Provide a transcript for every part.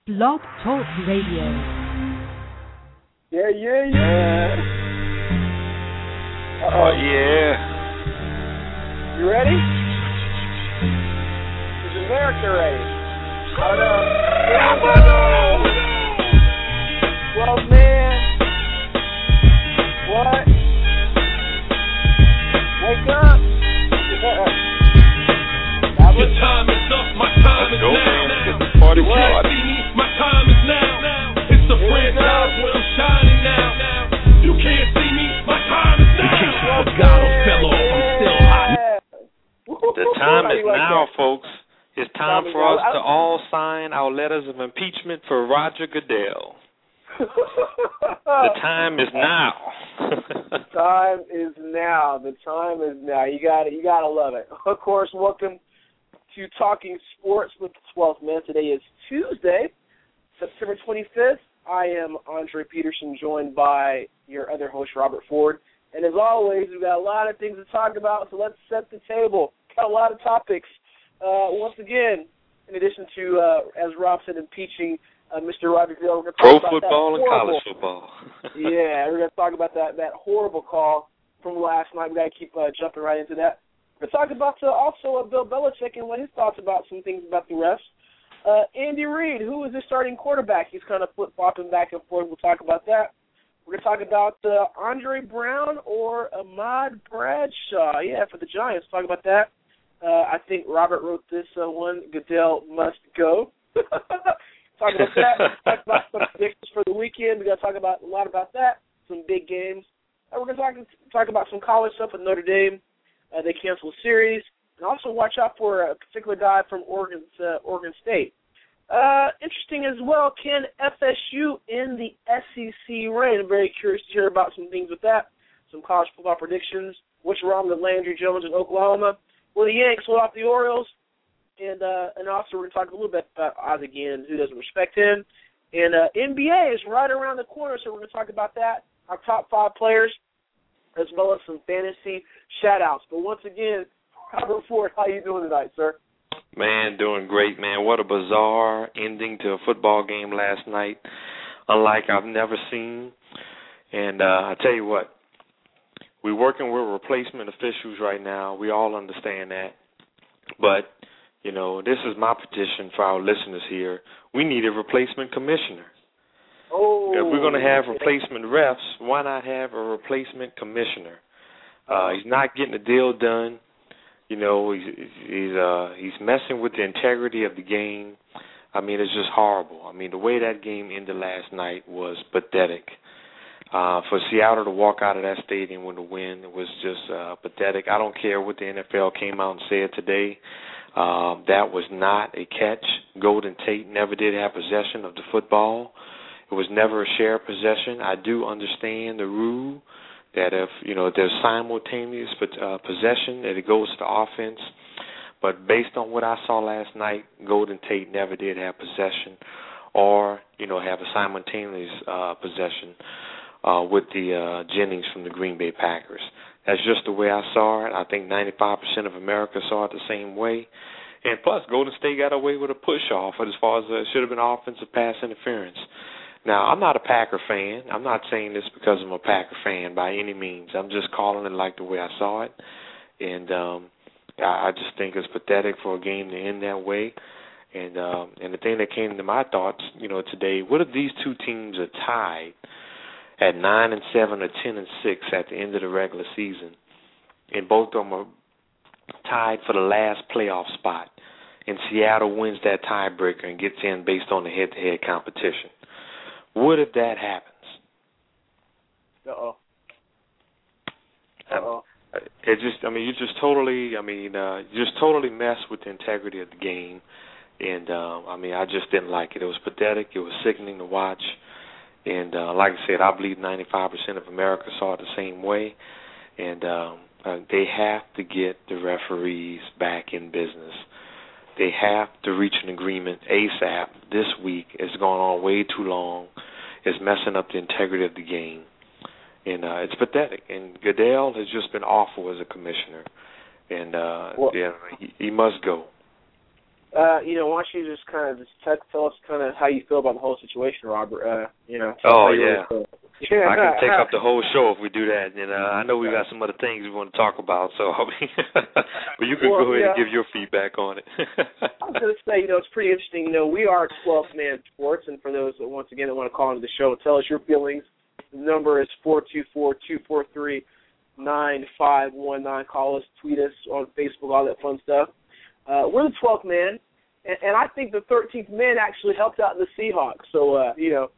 Blog Talk Radio. Yeah. Uh-oh. Yeah. You ready? Is America ready? I don't know. Well, man. What? Wake up. Your time is up, my time is now. Party You can't see me, my time is now. It's the franchise where I'm shining now. You can't see me, my time is now. God fell off, I'm still hot. The time is like now, that? folks. It's time for us to all sign our letters of impeachment for Roger Goodell. The time is now. The time is now. The time is now. You gotta love it. Of course, welcome to Talking Sports with the 12th Man. Today is Tuesday, September 25th. I am Andre Peterson, joined by your other host, Robert Ford. And as always, we've got a lot of things to talk about, so let's set the table. Got a lot of topics. Once again, in addition to, as Rob said, impeaching Mr. Roger Goodell, we're going to talk Pro about football that and college football. Yeah, we're going to talk about that horrible call from last night. We've got to keep jumping right into that. We're going to talk about also Bill Belichick and what his thoughts about some things about the refs. Andy Reid, who is the starting quarterback? He's kind of flip-flopping back and forth. We'll talk about that. We're going to talk about Andre Brown or Ahmad Bradshaw. Yeah, for the Giants. Talk about that. I think Robert wrote this one, Goodell must go. Talk about that. Talk about some predictions for the weekend. We're going to talk about a lot about that, some big games. We're going to talk about some college stuff with Notre Dame. They canceled a series. And also watch out for a particular guy from Oregon State. Interesting as well, can FSU in the SEC reign? I'm very curious to hear about some things with that, some college football predictions. What's wrong with Landry Jones in Oklahoma? Will the Yanks hold off the Orioles? And also we're going to talk a little bit about Oz again, who doesn't respect him. And NBA is right around the corner, so we're going to talk about that, our top 5 players, as well as some fantasy shout-outs. But once again, Robert Ford, how you doing tonight, sir? Man, doing great, man. What a bizarre ending to a football game last night, unlike I've never seen. And I tell you what, we're working with replacement officials right now. We all understand that. But, you know, this is my petition for our listeners here. We need a replacement commissioner. Oh. If we're going to have replacement refs, why not have a replacement commissioner? He's not getting the deal done. You know, he's messing with the integrity of the game. I mean, it's just horrible. I mean, the way that game ended last night was pathetic. For Seattle to walk out of that stadium with a win, it was just pathetic. I don't care what the NFL came out and said today. That was not a catch. Golden Tate never did have possession of the football. It was never a shared possession. I do understand the rule that if, you know, there's simultaneous possession, that it goes to the offense. But based on what I saw last night, Golden Tate never did have possession or, you know, have a simultaneous possession with the Jennings from the Green Bay Packers. That's just the way I saw it. I think 95% of America saw it the same way. And plus, Golden State got away with a push-off as far as it should have been offensive pass interference. Now, I'm not a Packer fan. I'm not saying this because I'm a Packer fan by any means. I'm just calling it like the way I saw it. And I just think it's pathetic for a game to end that way. And the thing that came to my thoughts, you know, today, what if these two teams are tied at 9-7 or 10-6 at the end of the regular season, and both of them are tied for the last playoff spot, and Seattle wins that tiebreaker and gets in based on the head-to-head competition? What if that happens? It just, I mean, you just totally mess with the integrity of the game, and I mean, I just didn't like it. It was pathetic. It was sickening to watch, and like I said, I believe 95% of America saw it the same way, and they have to get the referees back in business. They have to reach an agreement ASAP this week. It's gone on way too long. It's messing up the integrity of the game. And it's pathetic. And Goodell has just been awful as a commissioner. And he must go. Why don't you just kind of tell us kind of how you feel about the whole situation, Robert? Oh, yeah. Yeah. I can take up the whole show if we do that. And I know we got some other things we want to talk about, so but you can go ahead and give your feedback on it. I was going to say, it's pretty interesting. We are 12th Man Sports, and for those that, once again, that want to call into the show and tell us your feelings, the number is 424-243-9519. Call us, tweet us on Facebook, all that fun stuff. We're the 12th man, and I think the 13th man actually helped out the Seahawks. So, Yes.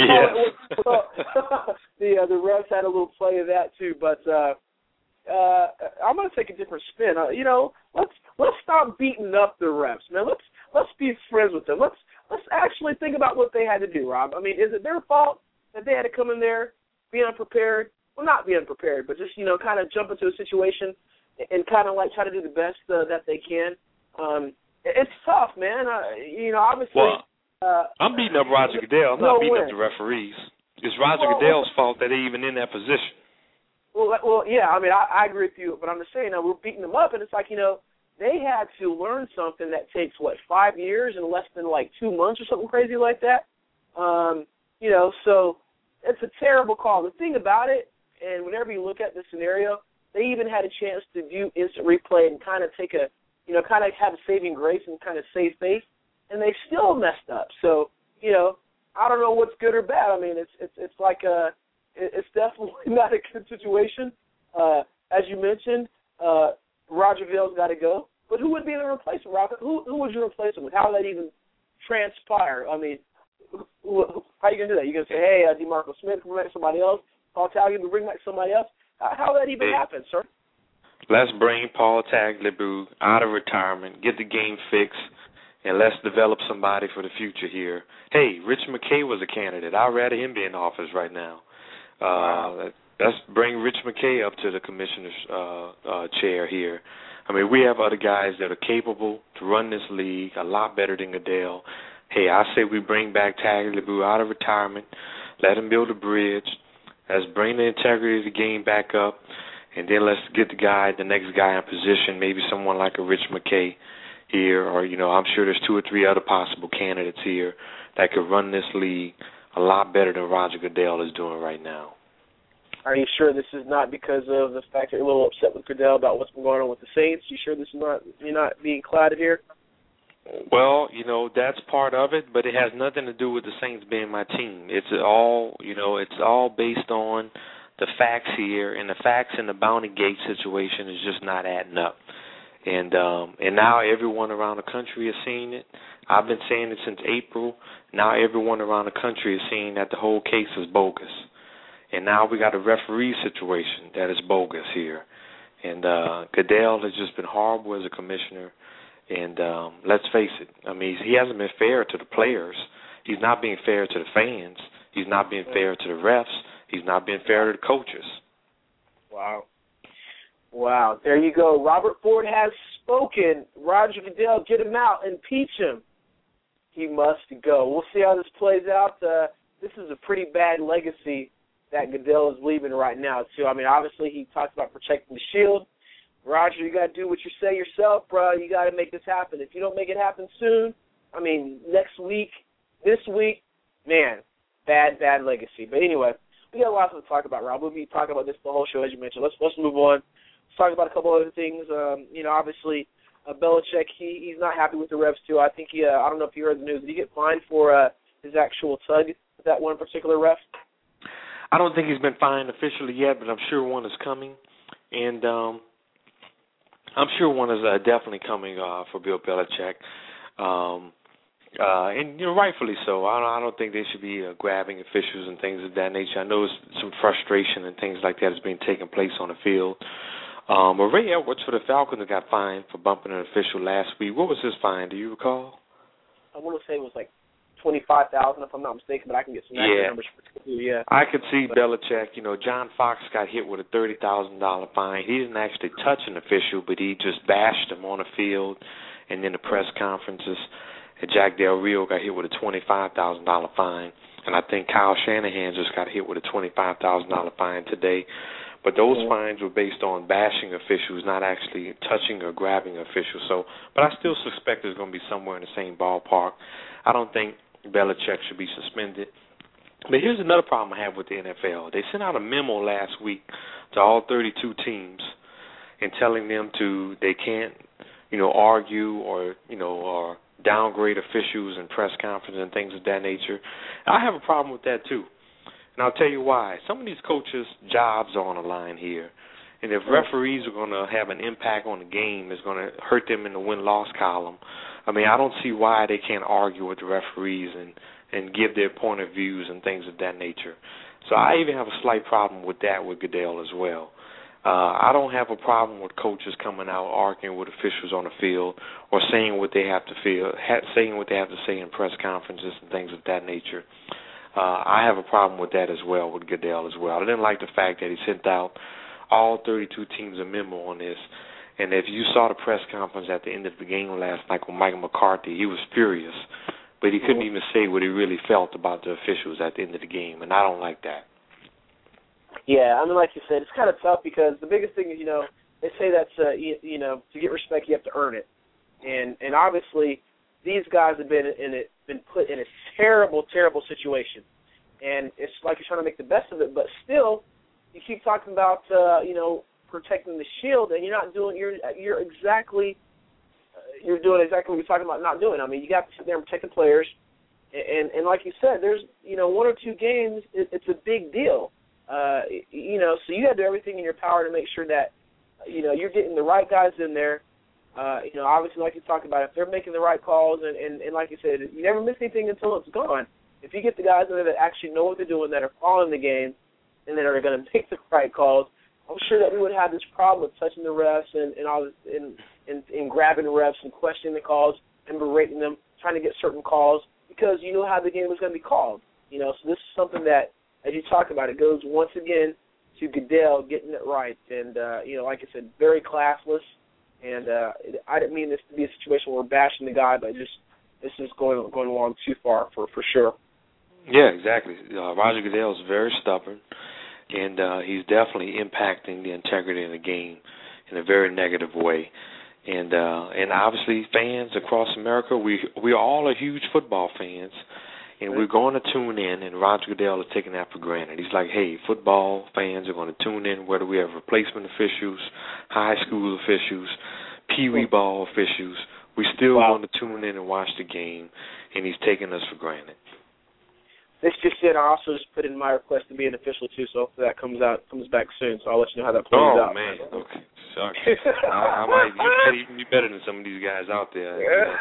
the refs had a little play of that too. But I'm going to take a different spin. Let's stop beating up the refs, man. Let's be friends with them. Let's actually think about what they had to do, Rob. I mean, is it their fault that they had to come in there, be unprepared? Well, not be unprepared, but just kind of jump into a situation and kind of like try to do the best that they can. It's tough, man. Obviously. Well, I'm beating up Roger Goodell. I'm not beating up the referees. It's Roger Goodell's fault that they're even in that position. Well, yeah. I mean, I agree with you, but I'm just saying we're beating them up, and it's like they had to learn something that takes 5 years in less than 2 months or something crazy like that. So it's a terrible call. The thing about it, and whenever you look at the scenario, they even had a chance to view instant replay and kind of take kind of have a saving grace and kind of save face, and they still messed up. So, I don't know what's good or bad. I mean, it's like it's definitely not a good situation. As you mentioned, Roger Goodell's got to go, but who would be the replacement, Robert? Who would you replace him with? How would that even transpire? I mean, how are you going to do that? You going to say, hey, DeMarco Smith, bring back somebody else? Paul Tagliabue, bring back somebody else? How would that even happen, sir? Let's bring Paul Tagliabue out of retirement, get the game fixed, and let's develop somebody for the future here. Hey, Rich McKay was a candidate. I'd rather him be in office right now. Wow. Let's bring Rich McKay up to the commissioner's chair here. I mean, we have other guys that are capable to run this league a lot better than Goodell. Hey, I say we bring back Tagliabue out of retirement, let him build a bridge, let's bring the integrity of the game back up, and then let's get the next guy in position, maybe someone like a Rich McKay here, or, I'm sure there's 2 or 3 other possible candidates here that could run this league a lot better than Roger Goodell is doing right now. Are you sure this is not because of the fact that you're a little upset with Goodell about what's been going on with the Saints? You sure this is you're not being clouded here? Well, that's part of it, but it has nothing to do with the Saints being my team. It's all, it's all based on the facts here, and the facts in the Bounty Gate situation is just not adding up. And now everyone around the country is seeing it. I've been saying it since April. Now everyone around the country is seeing that the whole case is bogus. And now we got a referee situation that is bogus here. And Goodell has just been horrible as a commissioner. And let's face it, I mean, he hasn't been fair to the players. He's not being fair to the fans. He's not being fair to the refs. He's not being fair to the coaches. Wow. There you go. Robert Ford has spoken. Roger Goodell, get him out. Impeach him. He must go. We'll see how this plays out. This is a pretty bad legacy that Goodell is leaving right now, too. I mean, obviously, he talks about protecting the shield. Roger, you got to do what you say yourself, bro. You got to make this happen. If you don't make it happen soon, I mean, next week, this week, man, bad legacy. But anyway, we got lots to talk about, Rob. We'll be talking about this the whole show, as you mentioned. Let's move on. Let's talk about a couple other things. Obviously, Belichick, he's not happy with the refs, too. I think I don't know if you heard the news. Did he get fined for his actual tug with that one particular ref? I don't think he's been fined officially yet, but I'm sure one is coming. And I'm sure one is definitely coming for Bill Belichick. And rightfully so. I don't think they should be grabbing officials and things of that nature. I know some frustration and things like that has been taking place on the field. But Ray Edwards for the Falcons got fined for bumping an official last week. What was his fine? Do you recall? I want to say it was like $25,000 if I'm not mistaken, but I can get some accurate numbers for you. Yeah. I could see Belichick. John Fox got hit with a $30,000 fine. He didn't actually touch an official, but he just bashed him on the field, and then the press conferences. And Jack Del Rio got hit with a $25,000 fine, and I think Kyle Shanahan just got hit with a $25,000 fine today. But those fines were based on bashing officials, not actually touching or grabbing officials. So, but I still suspect it's going to be somewhere in the same ballpark. I don't think Belichick should be suspended. But here's another problem I have with the NFL. They sent out a memo last week to all 32 teams and telling them they can't, argue or downgrade officials and press conferences and things of that nature. I have a problem with that too. And I'll tell you why. Some of these coaches' jobs are on the line here. And if referees are going to have an impact on the game, it's going to hurt them in the win-loss column. I mean, I don't see why they can't argue with the referees and give their point of views and things of that nature. So I even have a slight problem with that with Goodell as well. I don't have a problem with coaches coming out arguing with officials on the field or saying what they have to saying what they have to say in press conferences and things of that nature. I have a problem with that as well, with Goodell as well. I didn't like the fact that he sent out all 32 teams a memo on this. And if you saw the press conference at the end of the game last night with Mike McCarthy, he was furious. But he couldn't even say what he really felt about the officials at the end of the game, and I don't like that. Yeah, I mean, like you said, it's kind of tough because the biggest thing is, they say that, to get respect, you have to earn it. And obviously, these guys have been put in a terrible, terrible situation. And it's like you're trying to make the best of it, but still, you keep talking about, protecting the shield, and you're doing exactly what you're talking about not doing. I mean, you got to sit there and protect the players. And like you said, there's, one or two games, it's a big deal. So you got to do everything in your power to make sure that, you're getting the right guys in there. Obviously, like you talked about, if they're making the right calls, and like you said, you never miss anything until it's gone. If you get the guys in there that actually know what they're doing, that are following the game, and that are going to make the right calls, I'm sure that we would have this problem with touching the refs and grabbing the refs and questioning the calls and berating them, trying to get certain calls, because you know how the game is going to be called. So this is something that, as you talk about, it goes once again to Goodell getting it right. And, like I said, very classless. And I didn't mean this to be a situation where we're bashing the guy, but this is going along too far for sure. Yeah, exactly. Roger Goodell is very stubborn, and he's definitely impacting the integrity of the game in a very negative way. And obviously, fans across America, we all are huge football fans, and we're going to tune in, and Roger Goodell is taking that for granted. He's like, hey, football fans are going to tune in, whether we have replacement officials, high school officials, pee-wee ball officials. We still want to tune in and watch the game, and he's taking us for granted. This just said, I also just put in my request to be an official too, so hopefully that comes back soon. So I'll let you know how that plays out. Oh man, okay, sorry. I might even be better than some of these guys out there.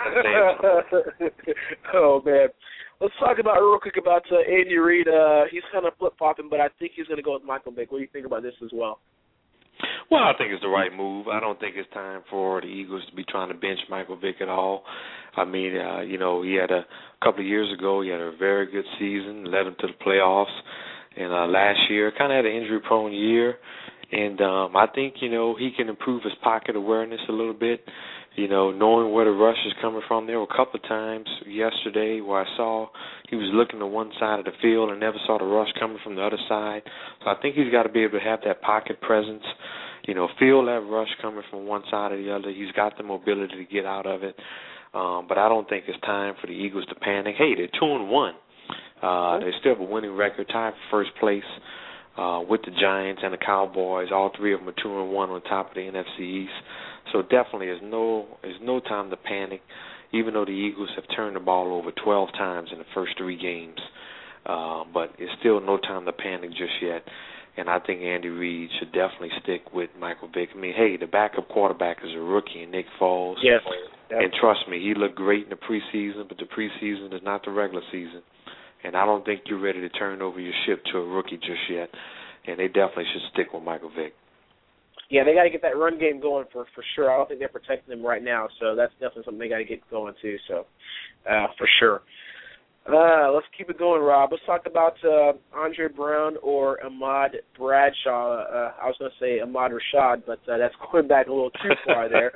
Oh man, let's talk about real quick about Andy Reid. He's kind of flip flopping, but I think he's going to go with Michael Vick. What do you think about this as well? Well, I think it's the right move. I don't think it's time for the Eagles to be trying to bench Michael Vick at all. I mean, he had a couple of years ago, he had a very good season, led him to the playoffs. And last year, kind of had an injury-prone year. And I think, he can improve his pocket awareness a little bit, knowing where the rush is coming from. There were a couple of times yesterday where I saw he was looking to one side of the field and never saw the rush coming from the other side. So I think he's got to be able to have that pocket presence, feel that rush coming from one side or the other. He's got the mobility to get out of it. But I don't think it's time for the Eagles to panic. Hey, they're 2-1. They still have a winning record, tied for first place with the Giants and the Cowboys. All three of them are 2-1 on top of the NFC East. So definitely there's no time to panic, even though the Eagles have turned the ball over 12 times in the first 3 games. But it's still no time to panic just yet. And I think Andy Reid should definitely stick with Michael Vick. I mean, hey, the backup quarterback is a rookie, Nick Foles. Yes. And trust me, he looked great in the preseason, but the preseason is not the regular season. And I don't think you're ready to turn over your ship to a rookie just yet. And they definitely should stick with Michael Vick. Yeah, they got to get that run game going for sure. I don't think they're protecting them right now, so that's definitely something they got to get going too. So, for sure. Let's keep it going, Rob. Let's talk about Andre Brown or Ahmad Bradshaw. I was going to say Ahmad Rashad, but that's going back a little too far there.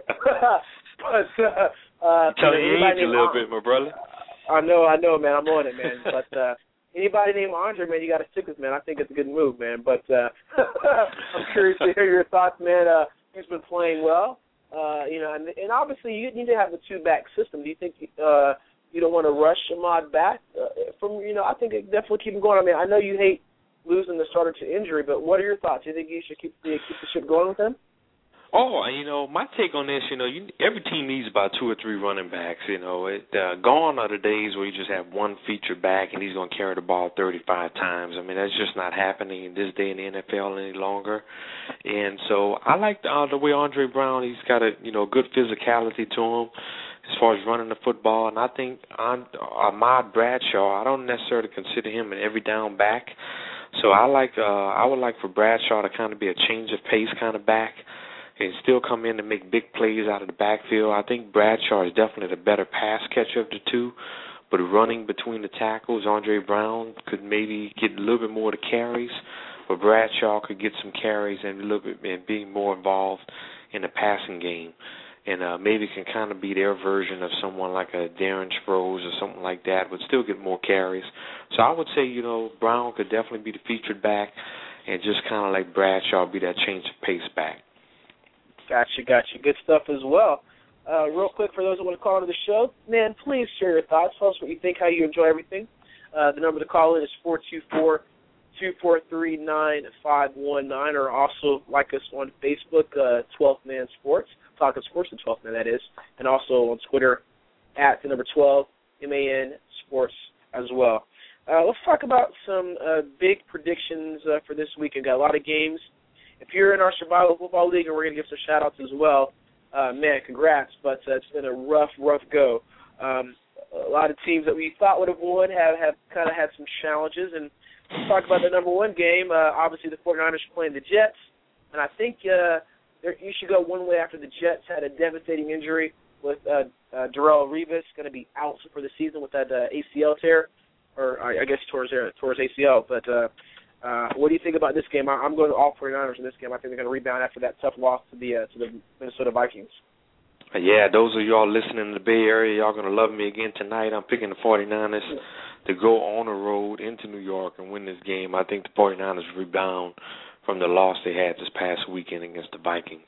Telling you age a little bit, my brother. I know, man. I'm on it, man. But anybody named Andre, man, you got to stick with, man. I think it's a good move, man. But I'm curious to hear your thoughts, man. He's been playing well, and obviously you need to have the two-back system. Do you think you don't want to rush Ahmad back I think it definitely keep him going. I mean, I know you hate losing the starter to injury, but what are your thoughts? Do you think you should keep the ship going with him? Oh, my take on this, every team needs about 2 or 3 running backs. Gone are the days where you just have one featured back and he's going to carry the ball 35 times. I mean, that's just not happening in this day in the NFL any longer. And so I like the way Andre Brown, he's got a good physicality to him as far as running the football. And I think Ahmad Bradshaw, I don't necessarily consider him an every down back. So I would like for Bradshaw to kind of be a change of pace kind of back and still come in and make big plays out of the backfield. I think Bradshaw is definitely the better pass catcher of the two, but running between the tackles, Andre Brown could maybe get a little bit more of the carries, but Bradshaw could get some carries and a little bit and be more involved in the passing game, and maybe can kind of be their version of someone like a Darren Sproles or something like that, but still get more carries. So I would say, Brown could definitely be the featured back and just kind of like Bradshaw be that change of pace back. Gotcha. Good stuff as well. Real quick, for those that want to call into the show, man, please share your thoughts. Tell us what you think, how you enjoy everything. The number to call in is 424-243-9519, or also like us on Facebook, 12th Man Sports, Talking Sports and 12th Man, that is, and also on Twitter at the number 12, MAN Sports as well. Let's talk about some big predictions for this week. We've got a lot of games. If you're in our Survival Football League, and we're going to give some shout-outs as well, man, congrats, but it's been a rough go. A lot of teams that we thought would have won have kind of had some challenges, and let's talk about the number one game. Obviously, the 49ers are playing the Jets, and I think you should go one way after the Jets had a devastating injury with Darrelle Revis going to be out for the season with that ACL tear, or I guess towards ACL, but what do you think about this game? I'm going to all 49ers in this game. I think they're going to rebound after that tough loss to the Minnesota Vikings. Yeah, those of y'all listening in the Bay Area, y'all going to love me again tonight. I'm picking the 49ers to go on the road into New York and win this game. I think the 49ers rebound from the loss they had this past weekend against the Vikings.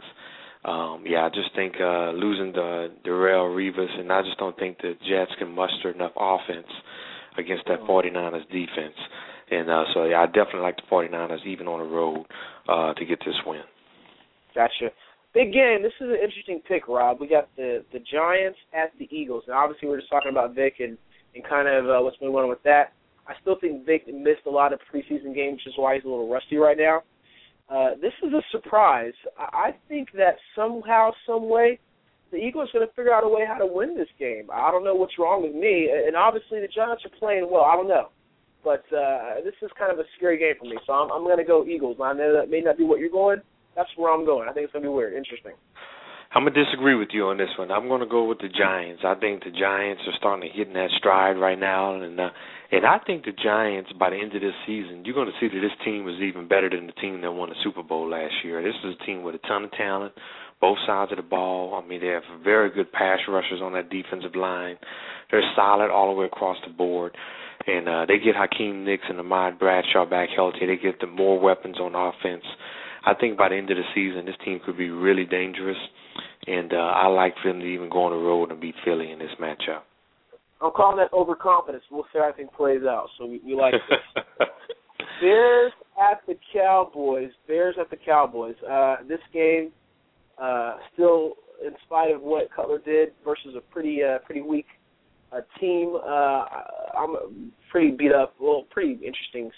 I just think losing the Darrelle Revis, and I just don't think the Jets can muster enough offense against that 49ers defense. And I definitely like the 49ers, even on the road, to get this win. Gotcha. Big game. This is an interesting pick, Rob. We got the Giants at the Eagles. Now, obviously, we're just talking about Vic and kind of what's been going on with that. I still think Vic missed a lot of preseason games, which is why he's a little rusty right now. This is a surprise. I think that somehow, some way, the Eagles are going to figure out a way how to win this game. I don't know what's wrong with me. And obviously, the Giants are playing well. I don't know. But this is kind of a scary game for me, so I'm going to go Eagles. I know that may not be what you're going. That's where I'm going. I think it's going to be weird, interesting. I'm going to disagree with you on this one. I'm going to go with the Giants. I think the Giants are starting to hit in that stride right now, and I think the Giants, by the end of this season, you're going to see that this team is even better than the team that won the Super Bowl last year. This is a team with a ton of talent, both sides of the ball. I mean, they have very good pass rushers on that defensive line. They're solid all the way across the board. And they get Hakeem Nicks and Ahmad Bradshaw back healthy. They get them more weapons on offense. I think by the end of the season, this team could be really dangerous. And I like for them to even go on the road and beat Philly in this matchup. I'm calling that overconfidence. We'll see how I think plays out. So we like this. Bears at the Cowboys. This game, still, in spite of what Cutler did versus a pretty weak team, I'm pretty beat up, pretty interesting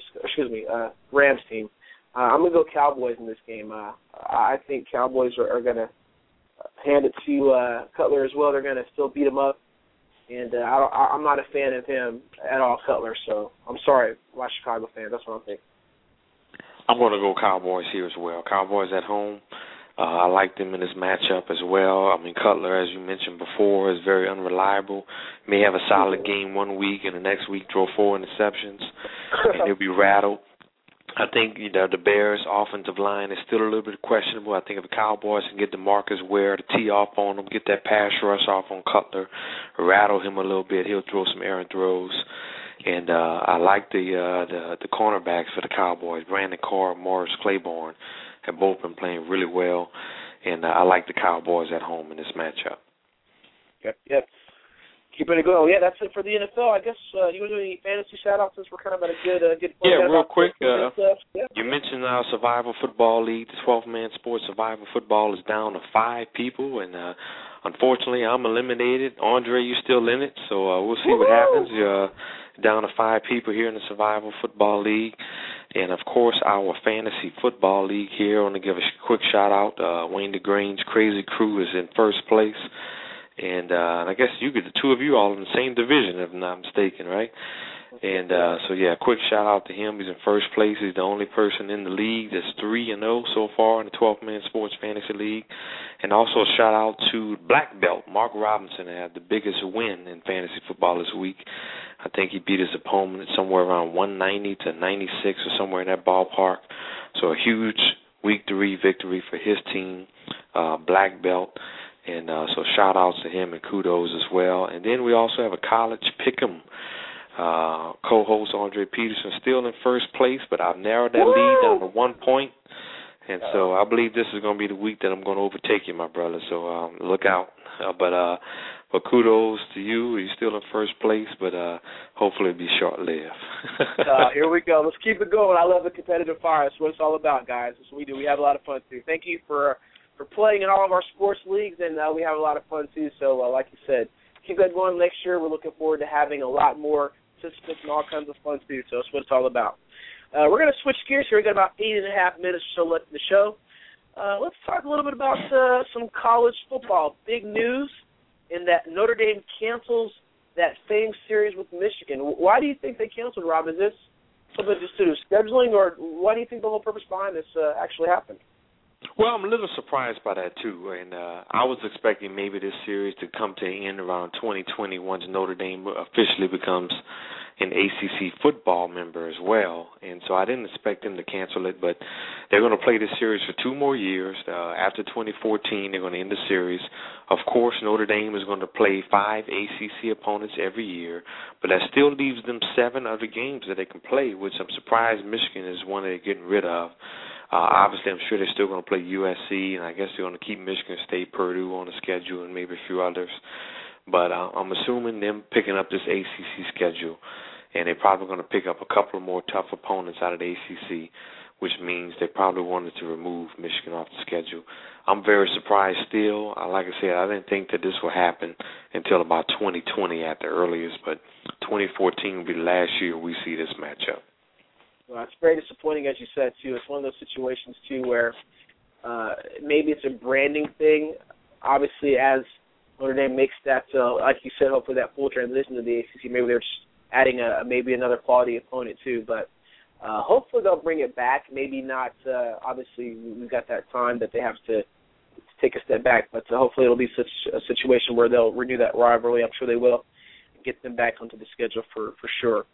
Rams team. I'm going to go Cowboys in this game. I think Cowboys are going to hand it to Cutler as well. They're going to still beat him up. And I'm not a fan of him at all, Cutler. So I'm sorry, my Chicago fan. That's what I'm thinking. I'm going to go Cowboys here as well. Cowboys at home. I like them in this matchup as well. I mean, Cutler, as you mentioned before, is very unreliable. May have a solid game one week, and the next week throw 4 interceptions, and he'll be rattled. I think the Bears' offensive line is still a little bit questionable. I think if the Cowboys can get DeMarcus Ware to tee off on him, get that pass rush off on Cutler, rattle him a little bit, he'll throw some errant throws. And I like the cornerbacks for the Cowboys. Brandon Carr, Morris Claiborne have both been playing really well, and I like the Cowboys at home in this matchup. Yep. Keeping it going. Yeah, that's it for the NFL. I guess you want to do any fantasy shout-outs since we're kind of at a good point? Yeah, real quick. Yeah. You mentioned our Survival Football League. The 12-man sports Survival Football is down to 5 people, and unfortunately, I'm eliminated. Andre, you're still in it, so we'll see what happens. You're down to 5 people here in the Survival Football League. And, of course, our Fantasy Football League here. I want to give a quick shout-out. Wayne DeGrange's Crazy Crew is in first place. And I guess the two of you all in the same division, if I'm not mistaken, right? And quick shout-out to him. He's in first place. He's the only person in the league that's 3-0 so far in the 12-man sports fantasy league. And also a shout-out to Black Belt, Mark Robinson, that had the biggest win in fantasy football this week. I think he beat his opponent somewhere around 190 to 96 or somewhere in that ballpark. So a huge Week 3 victory for his team, Black Belt. And so shout-outs to him and kudos as well. And then we also have a college pick'em co-host, Andre Peterson, still in first place, but I've narrowed that lead down to 1 point. And so I believe this is going to be the week that I'm going to overtake you, my brother. So look out. But kudos to you. You're still in first place, but hopefully it'll be short-lived. Here we go. Let's keep it going. I love the competitive fire. That's what it's all about, guys. That's what we do. We have a lot of fun, too. Thank you for playing in all of our sports leagues, and we have a lot of fun, too. So, like you said, keep that going next year. We're looking forward to having a lot more participants and all kinds of fun, too. So that's what it's all about. We're going to switch gears here. We've got about 8.5 minutes or so left in the show. Let's talk a little bit about some college football. Big news in that Notre Dame cancels that famed series with Michigan. Why do you think they canceled, Rob? Is this something just to do scheduling, or why do you think the whole purpose behind this actually happened? Well, I'm a little surprised by that, too. And I was expecting maybe this series to come to an end around 2020 once Notre Dame officially becomes an ACC football member as well. And so I didn't expect them to cancel it, but they're going to play this series for 2 more years. After 2014, they're going to end the series. Of course, Notre Dame is going to play 5 ACC opponents every year, but that still leaves them 7 other games that they can play, which I'm surprised Michigan is one they're getting rid of. Obviously, I'm sure they're still going to play USC, and I guess they're going to keep Michigan State, Purdue on the schedule, and maybe a few others. But I'm assuming them picking up this ACC schedule, and they're probably going to pick up a couple of more tough opponents out of the ACC, which means they probably wanted to remove Michigan off the schedule. I'm very surprised still. Like I said, I didn't think that this would happen until about 2020 at the earliest, but 2014 will be the last year we see this matchup. Well, it's very disappointing, as you said, too. It's one of those situations, too, where maybe it's a branding thing. Obviously, as Notre Dame makes that, like you said, hopefully that full transition to the ACC, maybe they're just adding maybe another quality opponent, too. But hopefully they'll bring it back. Maybe not. Obviously, we've got that time that they have to take a step back. But hopefully it'll be such a situation where they'll renew that rivalry. I'm sure they will get them back onto the schedule for sure.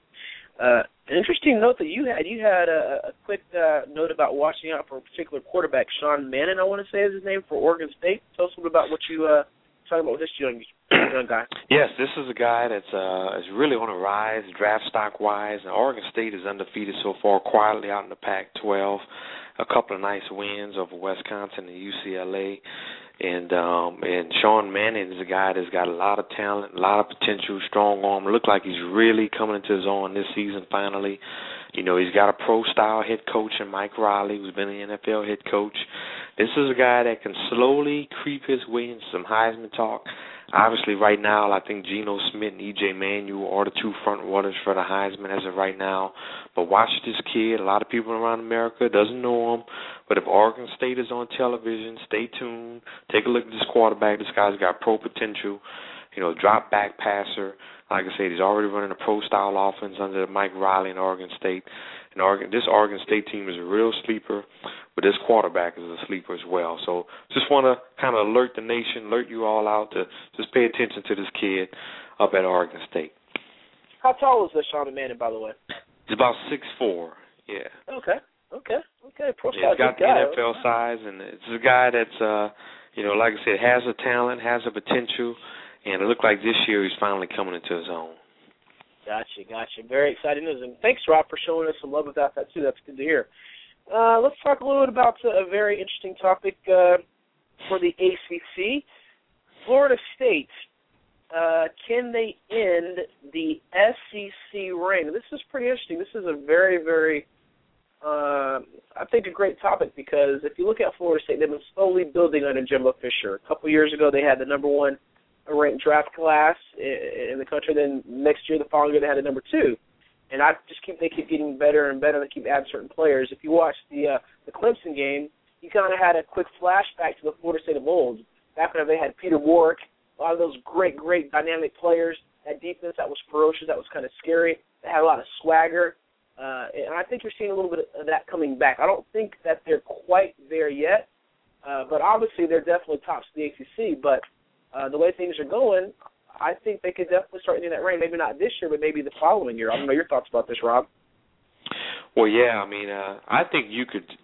An interesting note that you had a quick note about watching out for a particular quarterback, Sean Mannon, I want to say is his name, for Oregon State. Tell us a little bit about what you talking about with this young guy. Yes, this is a guy that's is really on a rise, draft stock wise. And Oregon State is undefeated so far, quietly out in the Pac-12. A couple of nice wins over Wisconsin and UCLA. And Sean Manning is a guy that's got a lot of talent, a lot of potential, strong arm. Look like he's really coming into his own this season finally. You know, he's got a pro-style head coach in Mike Riley, who's been an NFL head coach. This is a guy that can slowly creep his way into some Heisman talk. Obviously, right now, I think Geno Smith and E.J. Manuel are the 2 front runners for the Heisman as of right now. But watch this kid. A lot of people around America doesn't know him. But if Oregon State is on television, stay tuned. Take a look at this quarterback. This guy's got pro potential. You know, drop back passer. Like I said, he's already running a pro-style offense under Mike Riley in Oregon State. And this Oregon State team is a real sleeper, but this quarterback is a sleeper as well. So just want to kind of alert the nation, alert you all out to just pay attention to this kid up at Oregon State. How tall is Sean Manning, by the way? He's about 6'4", yeah. Okay. He's got the NFL size, and it's a guy that's, like I said, has a talent, has a potential, and it looked like this year he's finally coming into his own. Gotcha. Very exciting news. And thanks, Rob, for showing us some love about that, too. That's good to hear. Let's talk a little bit about a very interesting topic for the ACC. Florida State, can they end the SEC reign? This is pretty interesting. This is a very, very, I think, a great topic because if you look at Florida State, they've been slowly building under Jimbo Fisher. A couple years ago, they had the number 1 ranked draft class in the country. Then next year, the following year, they had a number 2. And they keep getting better and better. They keep adding certain players. If you watch the Clemson game, you kind of had a quick flashback to the Florida State of old. Back when they had Peter Warrick, a lot of those great dynamic players. That defense that was ferocious, that was kind of scary. They had a lot of swagger. And I think you're seeing a little bit of that coming back. I don't think that they're quite there yet, but obviously they're definitely tops of the ACC. But the way things are going, I think they could definitely start in that reign. Maybe not this year, but maybe the following year. I don't know your thoughts about this, Rob. Well, yeah, I mean, I think you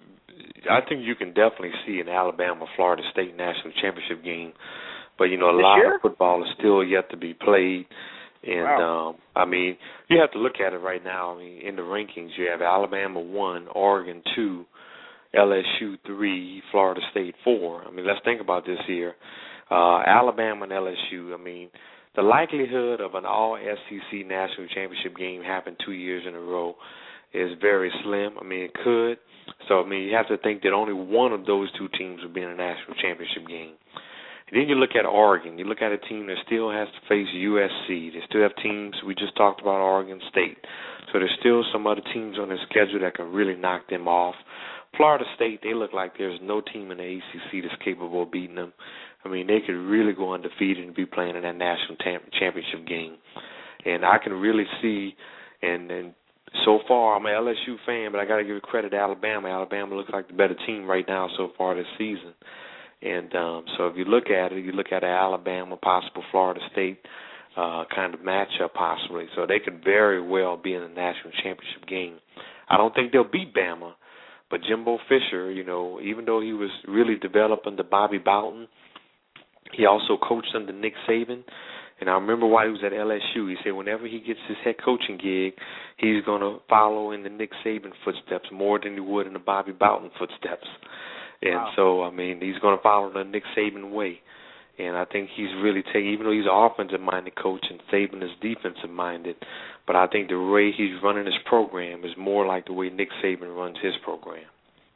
can definitely see an Alabama-Florida State national championship game, but a lot of football is still yet to be played. And wow. I mean, you have to look at it right now. I mean, in the rankings, you have Alabama 1, Oregon 2, LSU 3, Florida State 4. I mean, let's think about this here. Alabama and LSU. I mean, the likelihood of an all-SEC national championship game happening 2 years in a row is very slim. I mean, it could. So, I mean, you have to think that only one of those 2 teams would be in a national championship game. And then you look at Oregon. You look at a team that still has to face USC. They still have teams. We just talked about Oregon State. So there's still some other teams on their schedule that can really knock them off. Florida State, they look like there's no team in the ACC that's capable of beating them. I mean, they could really go undefeated and be playing in that national championship game. And I can really see, and so far, I'm an LSU fan, but I got to give credit to Alabama. Alabama looks like the better team right now so far this season. And so if you look at it, you look at an Alabama, possible Florida State kind of matchup possibly. So they could very well be in the national championship game. I don't think they'll beat Bama, but Jimbo Fisher, even though he was really developing the Bobby Bowden, he also coached under Nick Saban. And I remember while he was at LSU, he said whenever he gets his head coaching gig, he's going to follow in the Nick Saban footsteps more than he would in the Bobby Bowden footsteps. And wow. So, I mean, he's going to follow the Nick Saban way. And I think he's really even though he's an offensive-minded coach and Saban is defensive-minded, but I think the way he's running his program is more like the way Nick Saban runs his program.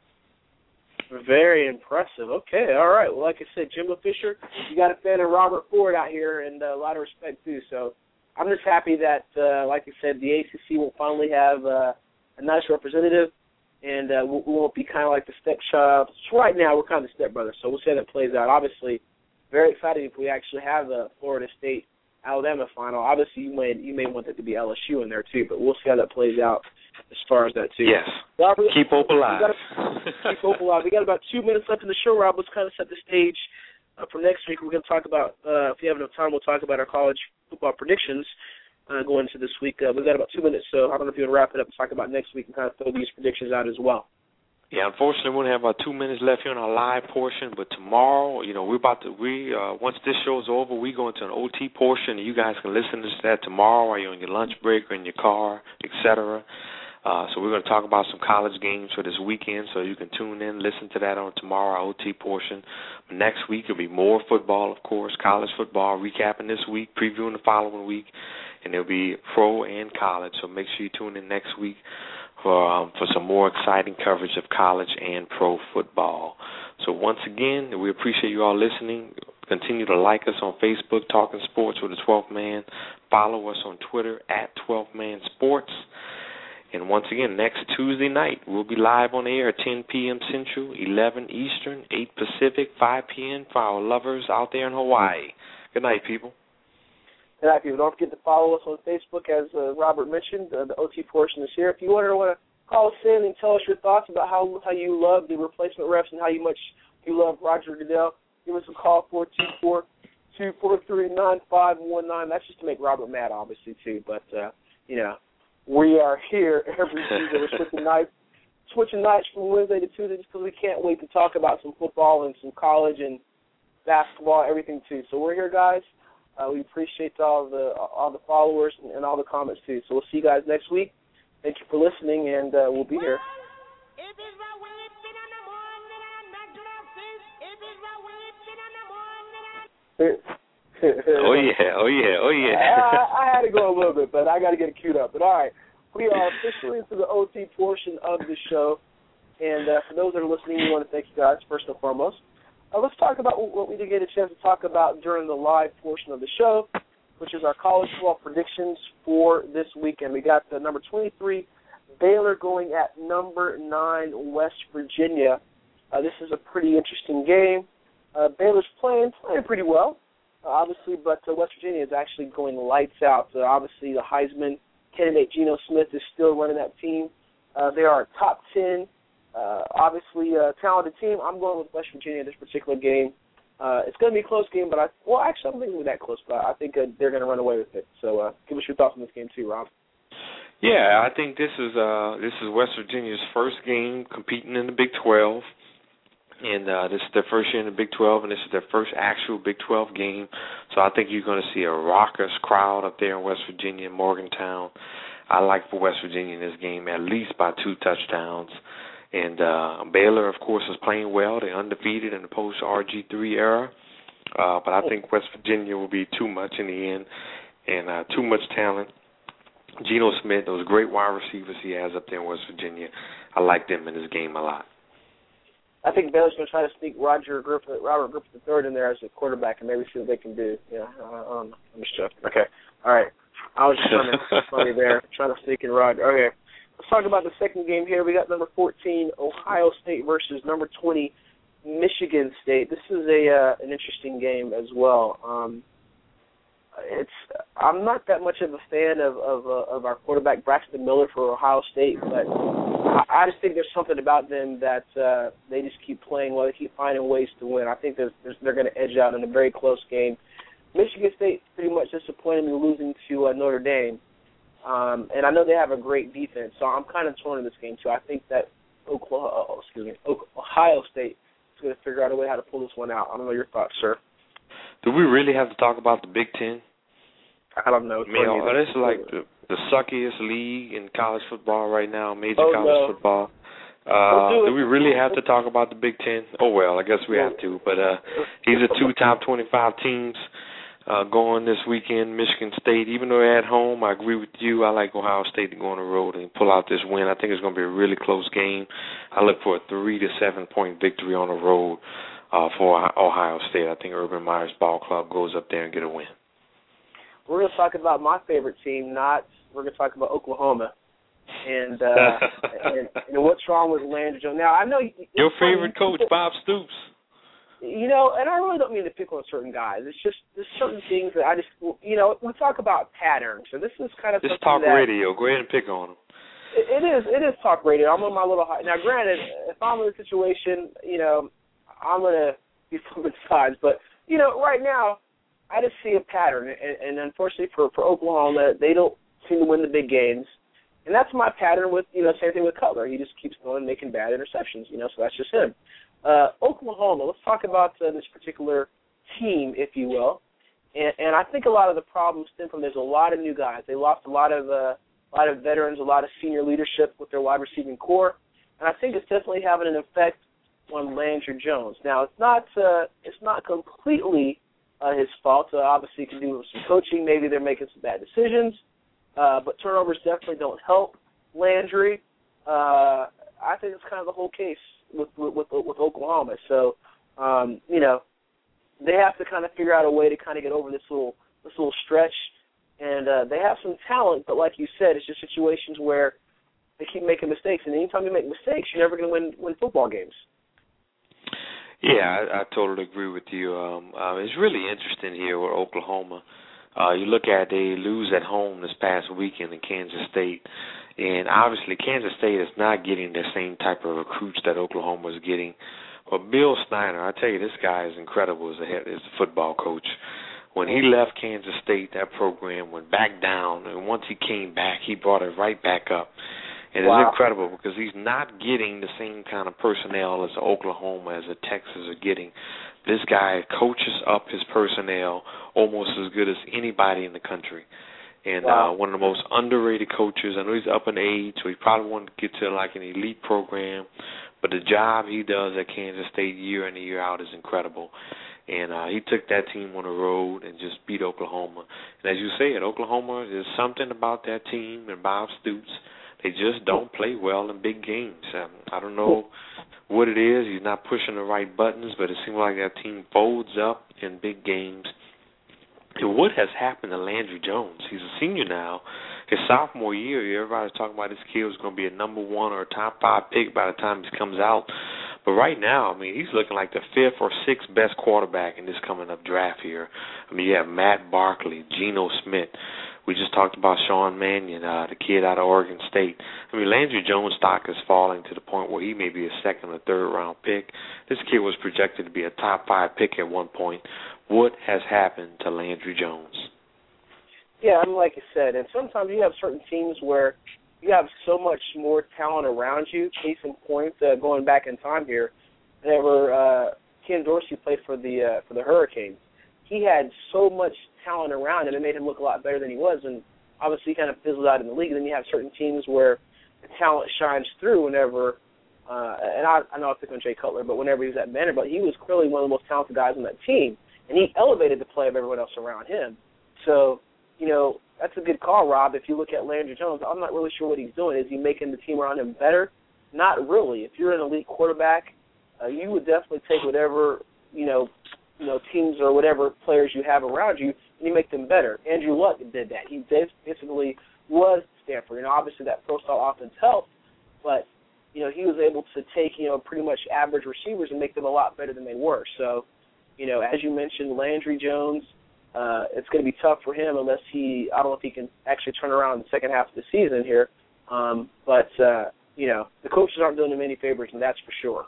Very impressive. Okay, all right. Well, like I said, Jimbo Fisher, you got a fan of Robert Ford out here, and a lot of respect, too. So I'm just happy that, like I said, the ACC will finally have a nice representative, and we won't be kind of like the stepchild. So right now, we're kind of the stepbrother, so we'll see how that plays out. Obviously, very exciting if we actually have the Florida State-Alabama final. Obviously, you may want that to be LSU in there, too, but we'll see how that plays out as far as that, too. Yes. Robert, keep hope alive. Keep hope alive. We got about 2 minutes left in the show, Rob. Let's kind of set the stage for next week. We're going to talk about, if you have enough time, we'll talk about our college football predictions going into this week. We've got about 2 minutes, so I don't know if you want to wrap it up and talk about next week and kind of throw these predictions out as well. Yeah, unfortunately, we only have about 2 minutes left here on our live portion. But tomorrow, once this show's over, we go into an OT portion, and you guys can listen to that tomorrow while you're on your lunch break or in your car, etc. So we're going to talk about some college games for this weekend, so you can tune in, listen to that on tomorrow, our OT portion. But next week, it'll be more football, of course, college football, recapping this week, previewing the following week, and there'll be pro and college. So make sure you tune in next week for some more exciting coverage of college and pro football. So once again, we appreciate you all listening. Continue to like us on Facebook, Talking Sports with the 12th Man. Follow us on Twitter at 12th Man Sports. And once again, next Tuesday night, we'll be live on air at 10 p.m. Central, 11 Eastern, 8 Pacific, 5 p.m. for our lovers out there in Hawaii. Good night, people. Good night, people. Don't forget to follow us on Facebook, as Robert mentioned. The OT portion is here. If you want to call us in and tell us your thoughts about how you love the replacement refs and how much you love Roger Goodell, give us a call, 424-243-9519. That's just to make Robert mad, obviously, too. But, we are here every Tuesday. We're switching nights from Wednesday to Tuesday just because we can't wait to talk about some football and some college and basketball, everything, too. So we're here, guys. We appreciate all the followers and all the comments, too. So we'll see you guys next week. Thank you for listening, and we'll be here. Oh yeah. I had to go a little bit, but I got to get it queued up. But all right, we are officially into the OT portion of the show, and for those that are listening, we want to thank you guys first and foremost. Let's talk about what we did get a chance to talk about during the live portion of the show, which is our college football predictions for this weekend. We got the number 23 Baylor going at number 9 West Virginia. This is a pretty interesting game. Baylor's playing pretty well, obviously, but West Virginia is actually going lights out. Obviously, the Heisman candidate Geno Smith is still running that team. They are a top 10, obviously talented team. I'm going with West Virginia in this particular game. It's going to be a close game, but actually, I don't think it'll be that close, but I think they're going to run away with it. So give us your thoughts on this game too, Rob. Yeah, I think this is West Virginia's first game competing in the Big 12. And this is their first year in the Big 12, and this is their first actual Big 12 game. So I think you're going to see a raucous crowd up there in West Virginia and Morgantown. I like for West Virginia in this game at least by 2 touchdowns. And Baylor, of course, is playing well. They're undefeated in the post-RG3 era. But I think West Virginia will be too much in the end and too much talent. Geno Smith, those great wide receivers he has up there in West Virginia, I like them in this game a lot. I think Baylor's going to try to sneak Robert Griffith III in there as a quarterback and maybe see what they can do. Yeah, I'm just joking. Okay, all right. I was just trying to funny there, trying to sneak in Roger. Okay, let's talk about the second game here. We got number 14 Ohio State versus number 20 Michigan State. This is an interesting game as well. I'm not that much of a fan of our quarterback Braxton Miller for Ohio State, but I just think there's something about them that they just keep playing well. They keep finding ways to win. I think they're going to edge out in a very close game. Michigan State pretty much disappointed me losing to Notre Dame, and I know they have a great defense, so I'm kind of torn in this game too. I think that Ohio State is going to figure out a way how to pull this one out. I don't know your thoughts, sir. Do we really have to talk about the Big Ten? I don't know. It's like the suckiest league in college football right now, college football. Do we really have to talk about the Big Ten? Oh, well, I guess we have to. But these are 2 top 25 teams going this weekend. Michigan State, even though they're at home, I agree with you. I like Ohio State to go on the road and pull out this win. I think it's going to be a really close game. I look for a 3 to 7 point victory on the road for Ohio State. I think Urban Meyer's ball club goes up there and get a win. We're going to talk about my favorite team, we're going to talk about Oklahoma. And what's wrong with Landry Jones. Now, I know your favorite coach, Bob Stoops. You know, and I really don't mean to pick on certain guys. It's just there's certain things that I just, we talk about patterns. So this is kind of just talk radio. Go ahead and pick on them. It is talk radio. I'm on my little high. Now, granted, if I'm in a situation, I'm going to be from the sides. But, right now, I just see a pattern. And unfortunately for Oklahoma, they don't seem to win the big games. And that's my pattern with, same thing with Cutler. He just keeps going making bad interceptions, so that's just him. Oklahoma, let's talk about this particular team, if you will. And I think a lot of the problems stem from there's a lot of new guys. They lost a lot of veterans, a lot of senior leadership with their wide receiving core. And I think it's definitely having an effect on Landry Jones. Now, it's not completely his fault. Obviously, it can do with some coaching. Maybe they're making some bad decisions. But turnovers definitely don't help Landry. I think it's kind of the whole case with Oklahoma. So, they have to kind of figure out a way to kind of get over this little stretch. And they have some talent, but like you said, it's just situations where they keep making mistakes. And anytime you make mistakes, you're never going to win football games. Yeah, I totally agree with you. It's really interesting here with Oklahoma. You look at they lose at home this past weekend in Kansas State, and obviously Kansas State is not getting the same type of recruits that Oklahoma is getting. But Bill Snyder, I tell you, this guy is incredible as a football coach. When he left Kansas State, that program went back down, and once he came back, he brought it right back up. And It's incredible because he's not getting the same kind of personnel as Oklahoma, as the Texas are getting. This guy coaches up his personnel almost as good as anybody in the country. And one of the most underrated coaches. I know he's up in age, so he probably wanted to get to like an elite program. But the job he does at Kansas State year in and year out is incredible. And he took that team on the road and just beat Oklahoma. And as you said, Oklahoma, there's something about that team and Bob Stoops. They just don't play well in big games. I don't know what it is. He's not pushing the right buttons, but it seems like that team folds up in big games. And what has happened to Landry Jones? He's a senior now. His sophomore year, everybody's talking about this kid was going to be a number 1 or a top 5 pick by the time he comes out. But right now, I mean, he's looking like the 5th or 6th best quarterback in this coming up draft here. I mean, you have Matt Barkley, Geno Smith. We just talked about Sean Mannion, the kid out of Oregon State. I mean, Landry Jones' stock is falling to the point where he may be a 2nd or 3rd round pick. This kid was projected to be a top 5 pick at one point. What has happened to Landry Jones? Yeah, I mean, like you said, and sometimes you have certain teams where you have so much more talent around you. Case in point, going back in time here, whenever Ken Dorsey played for the Hurricanes, he had so much talent around him, it made him look a lot better than he was, and obviously he kind of fizzled out in the league. And then you have certain teams where the talent shines through whenever, and I know I pick on Jay Cutler, but whenever he was at Vanderbilt, he was clearly one of the most talented guys on that team, and he elevated the play of everyone else around him. So, you know, that's a good call, Rob. If you look at Landry Jones, I'm not really sure what he's doing. Is he making the team around him better? Not really. If you're an elite quarterback, you would definitely take whatever, you know, teams or whatever players you have around you, and you make them better. Andrew Luck did that. He basically was Stanford. You know, obviously that pro-style offense helped, but, you know, he was able to take, you know, pretty much average receivers and make them a lot better than they were. So, you know, as you mentioned, Landry Jones, it's going to be tough for him unless I don't know if he can actually turn around in the second half of the season here. But you know, the coaches aren't doing him any favors, and that's for sure.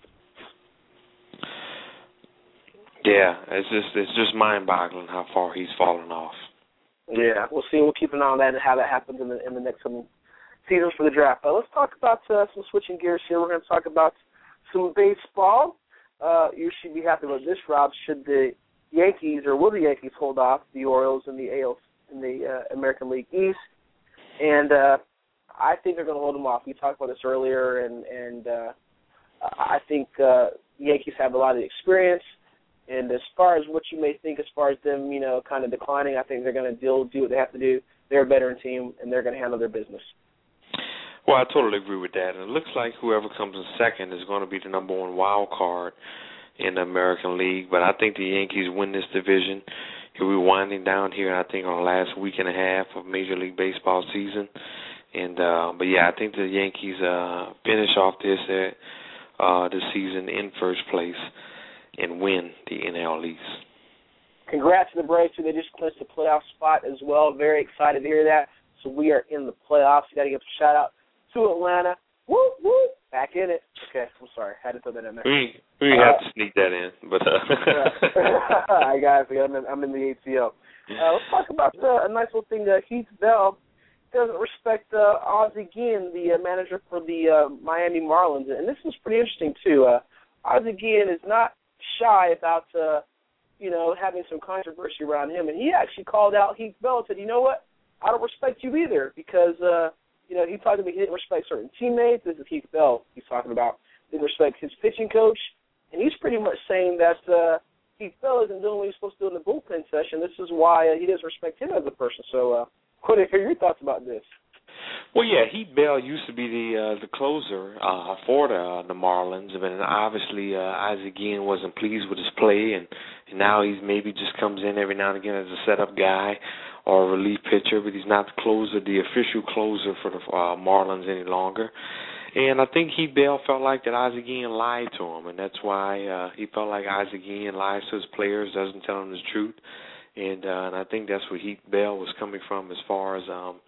Yeah, it's just mind-boggling how far he's fallen off. Yeah, we'll see. We'll keep an eye on that and how that happens in the next seasons for the draft. But let's talk about some switching gears here. We're going to talk about some baseball. You should be happy with this, Rob. Should the Yankees, or will the Yankees hold off the Orioles in the American League East? And I think they're going to hold them off. We talked about this earlier, and I think the Yankees have a lot of experience. And as far as what you may think, as far as them, you know, kind of declining, I think they're going to do what they have to do. They're a veteran team, and they're going to handle their business. Well, I totally agree with that. And it looks like whoever comes in second is going to be the number 1 wild card in the American League. But I think the Yankees win this division. We're winding down here, I think, on the last week and a half of Major League Baseball season. And but yeah, I think the Yankees finish off this season in first place and win the NL East. Congrats to the Braves, too. They just clinched a playoff spot as well. Very excited to hear that. So we are in the playoffs. You got to give a shout-out to Atlanta. Woo, woo, back in it. Okay, I'm sorry. Had to throw that in there. We have to sneak that in. But Hi, guys. I'm in the ATL. Let's talk about a nice little thing. Heath Bell doesn't respect Ozzie Guillen, the manager for the Miami Marlins. And this is pretty interesting, too. Ozzie Guillen is not shy about, having some controversy around him. And he actually called out Heath Bell and said, you know what, I don't respect you either because, he talked about he didn't respect certain teammates. This is Heath Bell he's talking about. Didn't respect his pitching coach. And he's pretty much saying that Heath Bell isn't doing what he's supposed to do in the bullpen session. This is why he doesn't respect him as a person. So what are your thoughts about this? Well, yeah, Heath Bell used to be the closer for the Marlins, but obviously Ozzie Guillen wasn't pleased with his play, and now he's maybe just comes in every now and again as a setup guy or a relief pitcher, but he's not the closer, the official closer for the Marlins any longer. And I think Heath Bell felt like that Ozzie Guillen lied to him, and that's why he felt like Ozzie Guillen lies to his players, doesn't tell them the truth, and I think that's where Heath Bell was coming from as far as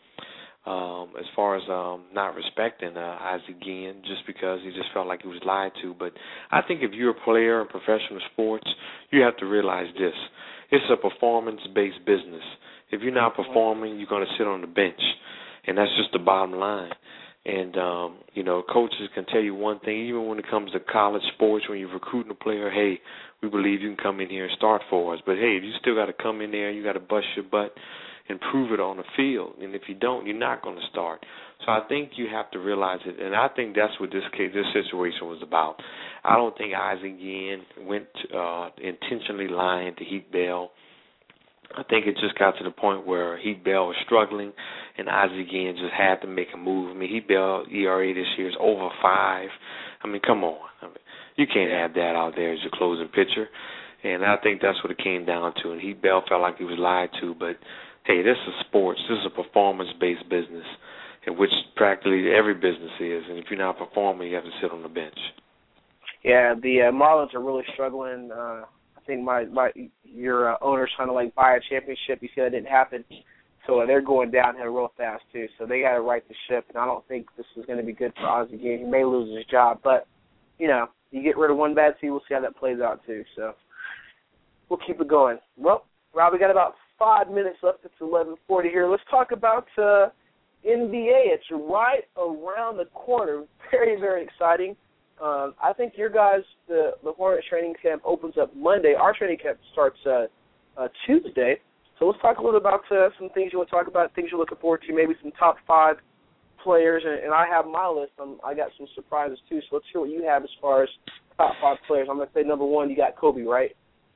not respecting Ozzie Guillen just because he just felt like he was lied to. But I think if you're a player in professional sports, you have to realize this. It's a performance-based business. If you're not performing, you're going to sit on the bench, and that's just the bottom line. And, coaches can tell you one thing, even when it comes to college sports, when you're recruiting a player, hey, we believe you can come in here and start for us. But, hey, if you still got to come in there, you got to bust your butt and prove it on the field. And if you don't, you're not going to start. So I think you have to realize it, and I think that's what this situation was about. I don't think Isaac Yin went intentionally lying to Heath Bell. I think it just got to the point where Heath Bell was struggling, and Isaac Yin just had to make a move. I mean, Heath Bell ERA this year is over 5. I mean, come on. I mean, you can't have that out there as your closing pitcher. And I think that's what it came down to. And Heath Bell felt like he was lied to, but hey, this is sports. This is a performance-based business, in which practically every business is. And if you're not performing, you have to sit on the bench. Yeah, the Marlins are really struggling. I think your owner's trying to like buy a championship. You see that didn't happen, so they're going downhill real fast too. So they got to right the ship. And I don't think this is going to be good for Ozzie Guillen. He may lose his job, but you know, you get rid of one bad team, we'll see how that plays out too. So we'll keep it going. Well, Rob, we got about 5 minutes left. It's 11:40 here. Let's talk about NBA. It's right around the corner. Very, very exciting. I think your guys, the Hornets training camp opens up Monday. Our training camp starts Tuesday. So let's talk a little about some things you want to talk about, things you're looking forward to, maybe some top 5 players. And I have my list. I got some surprises too. So let's hear what you have as far as top 5 players. I'm going to say number 1, you got Kobe, right?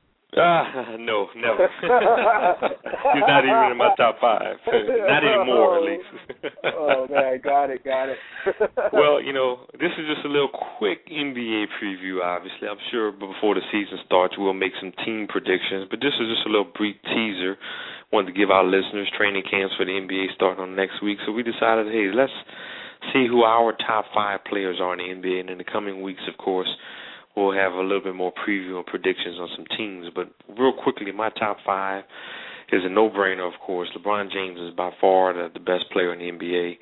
No, never. He's not even in my top 5. Not anymore, at least. Oh, man, got it. Well, you know, this is just a little quick NBA preview, obviously. I'm sure before the season starts we'll make some team predictions, but this is just a little brief teaser. Wanted to give our listeners training camps for the NBA starting on next week, so we decided, hey, let's see who our top 5 players are in the NBA, and in the coming weeks, of course, we'll have a little bit more preview and predictions on some teams. But real quickly, my top 5 is a no-brainer, of course. LeBron James is by far the best player in the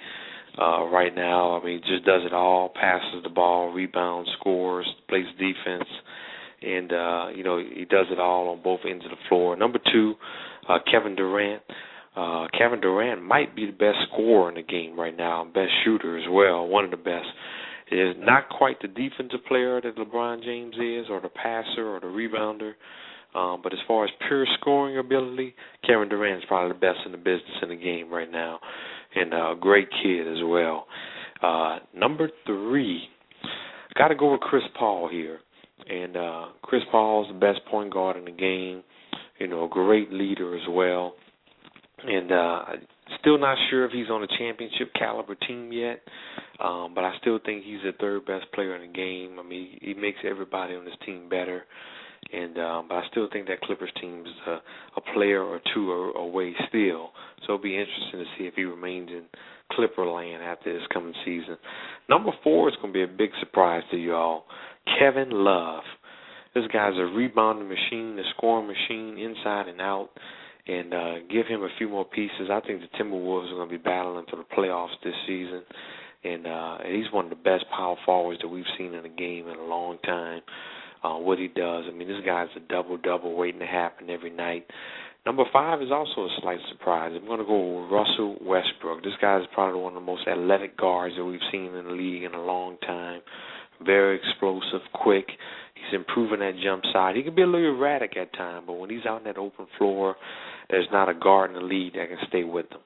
NBA right now. I mean, he just does it all, passes the ball, rebounds, scores, plays defense, and, you know, he does it all on both ends of the floor. Number 2, Kevin Durant. Kevin Durant might be the best scorer in the game right now, best shooter as well, one of the best. Is not quite the defensive player that LeBron James is, or the passer, or the rebounder. But as far as pure scoring ability, Kevin Durant is probably the best in the business in the game right now. And a great kid as well. Number 3, got to go with Chris Paul here. And Chris Paul is the best point guard in the game. You know, a great leader as well. And still not sure if he's on a championship caliber team yet, but I still think he's the 3rd best player in the game. I mean, he makes everybody on this team better, and but I still think that Clippers team is a player or 2 away still. So it'll be interesting to see if he remains in Clipper land after this coming season. Number 4 is going to be a big surprise to you all. Kevin Love. This guy's a rebounding machine, a scoring machine, inside and out. And give him a few more pieces. I think the Timberwolves are going to be battling for the playoffs this season. And he's one of the best power forwards that we've seen in the game in a long time. What he does, I mean, this guy's a double-double waiting to happen every night. Number 5 is also a slight surprise. I'm going to go with Russell Westbrook. This guy is probably one of the most athletic guards that we've seen in the league in a long time. Very explosive, quick. He's improving that jump side. He can be a little erratic at times, but when he's out in that open floor, there's not a guard in the league that can stay with him.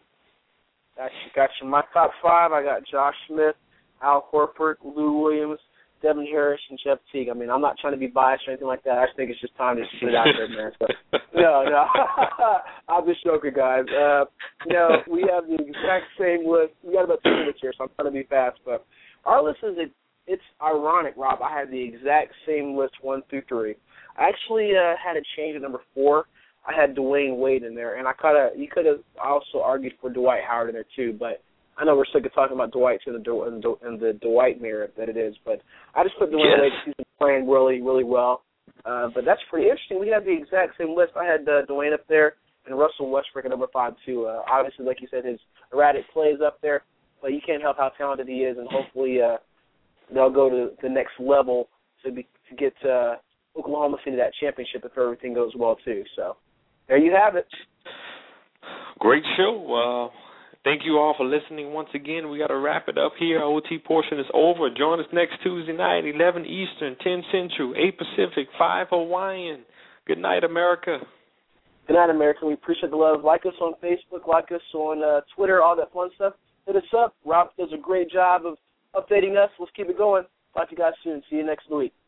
Got you. My top 5, I got Josh Smith, Al Horford, Lou Williams, Devin Harris, and Jeff Teague. I mean, I'm not trying to be biased or anything like that. I just think it's just time to just put it out there, man. So, no. I'm just joking, guys. No, we have the exact same list. We got about 2 minutes here, so I'm trying to be fast. But our list is it's ironic, Rob. I had the exact same list 1 through 3. I actually had a change at number 4. I had Dwayne Wade in there, and you could have also argued for Dwight Howard in there too, but I know we're sick of talking about Dwight too and the Dwight mirror that it is, but I just put Dwayne Wade. He's been playing really, really well. But that's pretty interesting. We have the exact same list. I had Dwayne up there and Russell Westbrook at number 5 too. Obviously, like you said, his erratic plays up there, but you can't help how talented he is, and hopefully they'll go to the next level to get Oklahoma City that championship if everything goes well too. So there you have it. Great show. Thank you all for listening once again. We got to wrap it up here. Our OT portion is over. Join us next Tuesday night, 11 Eastern, 10 Central, 8 Pacific, 5 Hawaiian. Good night, America. Good night, America. We appreciate the love. Like us on Facebook, like us on Twitter, all that fun stuff. Hit us up. Rob does a great job of updating us. Let's keep it going. Talk to you guys soon. See you next week.